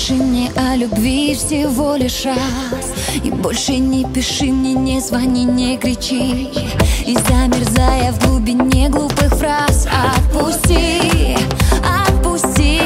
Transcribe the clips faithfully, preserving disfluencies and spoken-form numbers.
Напиши мне о любви всего лишь раз, и больше не пиши мне, не звони, не кричи. И замерзая в глубине глупых фраз, отпусти, отпусти.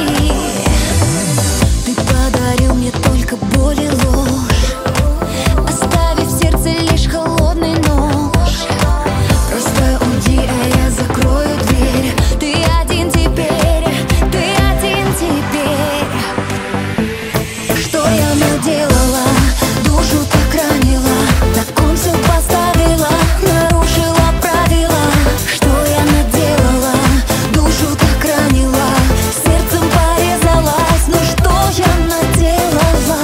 Ты подарил мне только боль и ложь, оставив в сердце лишь холодный нож. Просто уйди, а я закрою дверь. Ты один теперь, ты один теперь. Что я наделала? Душу так ранила, на кон все поставила, нарушила правила. Что я наделала? Душу так ранила, сердцем порезалась. Ну что я наделала?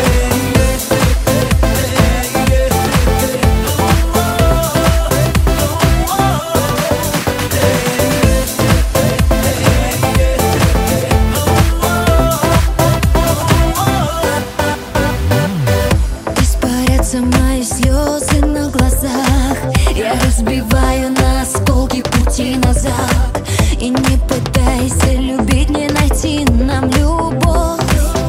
Испарятся мои слезы на глазах, я разбиваю на осколки пути назад. И не пытайся любить, не найти нам любовь,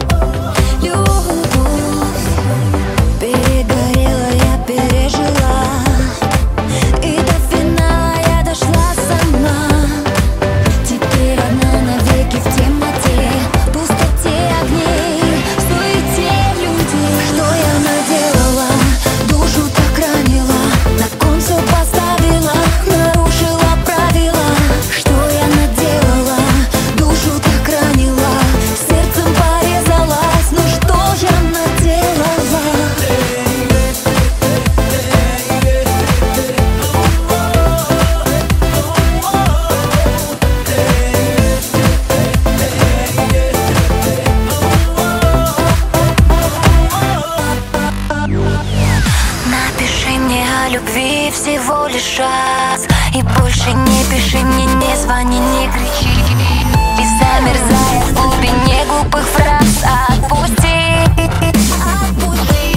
любовь. Перегорела, я пережила, и до финала я дошла сама. Теперь одна навеки в темноте, пустоте огней, в суете людей. Что я наделала? Душу так ранила, на кон все поставила, нарушила правила. Что я наделала? Душу так ранила, сердцем порезалась. Ну что я наделала? Напиши мне о любви всего лишь раз, и больше не пиши мне, не звони, не кричи. И замерзая в глубине глупых фраз, отпусти, отпусти.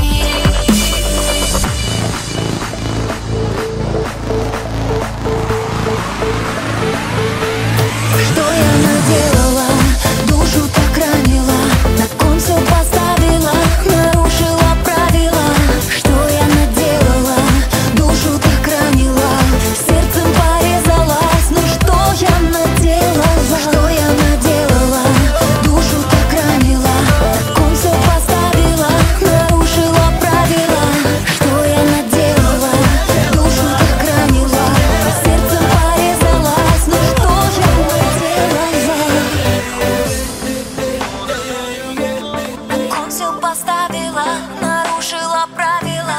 Что я наделала? Душу так ранила, на кон все поставила, нарушила правила. Что я наделала? Душу так ранила, сердцем порезалась. Ну что я наделала? Что я наделала? Душу так ранила, на кон все поставила, нарушила правила. Что я наделала? Душу так ранила, сердцем порезалась. Ну что я наделала? Он все поставила, нарушила правила.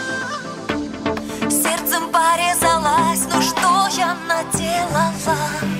Сердцем порезалась. Ну что я наделала?